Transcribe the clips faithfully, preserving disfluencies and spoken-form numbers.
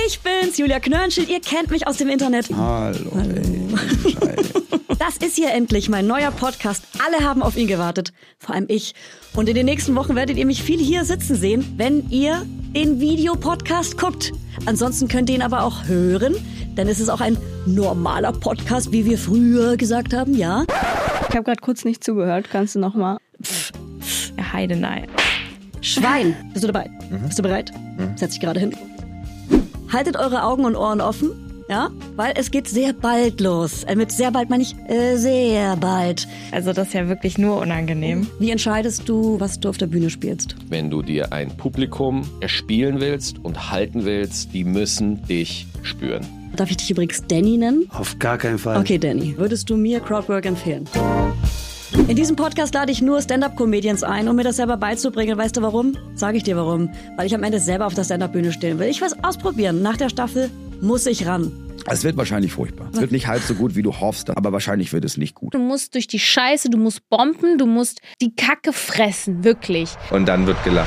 Ich bin's, Julia Knörnschild. Ihr kennt mich aus dem Internet. Hallo. Hallo. Das ist hier endlich mein neuer Podcast. Alle haben auf ihn gewartet. Vor allem ich. Und in den nächsten Wochen werdet ihr mich viel hier sitzen sehen, wenn ihr den Videopodcast guckt. Ansonsten könnt ihr ihn aber auch hören, denn es ist auch ein normaler Podcast, wie wir früher gesagt haben, ja? Ich habe gerade kurz nicht zugehört. Kannst du noch mal? Ja, Heidenei. Schwein. Bist du dabei? Mhm. Bist du bereit? Mhm. Setz dich gerade hin. Haltet eure Augen und Ohren offen, ja? Weil es geht sehr bald los. Äh, mit sehr bald meine ich äh, sehr bald. Also das ist ja wirklich nur unangenehm. Wie entscheidest du, was du auf der Bühne spielst? Wenn du dir ein Publikum erspielen willst und halten willst, die müssen dich spüren. Darf ich dich übrigens Danny nennen? Auf gar keinen Fall. Okay, Danny. Würdest du mir Crowdwork empfehlen? In diesem Podcast lade ich nur Stand-Up-Comedians ein, um mir das selber beizubringen. Weißt du warum? Sag ich dir warum. Weil ich am Ende selber auf der Stand-Up-Bühne stehen will. Ich will es ausprobieren. Nach der Staffel muss ich ran. Es wird wahrscheinlich furchtbar. Es wird nicht halb so gut, wie du hoffst, aber wahrscheinlich wird es nicht gut. Du musst durch die Scheiße, du musst bomben, du musst die Kacke fressen, wirklich. Und dann wird gelacht.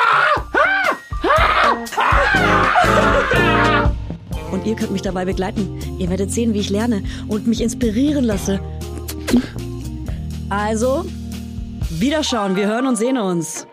Und ihr könnt mich dabei begleiten. Ihr werdet sehen, wie ich lerne und mich inspirieren lasse. Also, wiederschauen. Wir hören und sehen uns.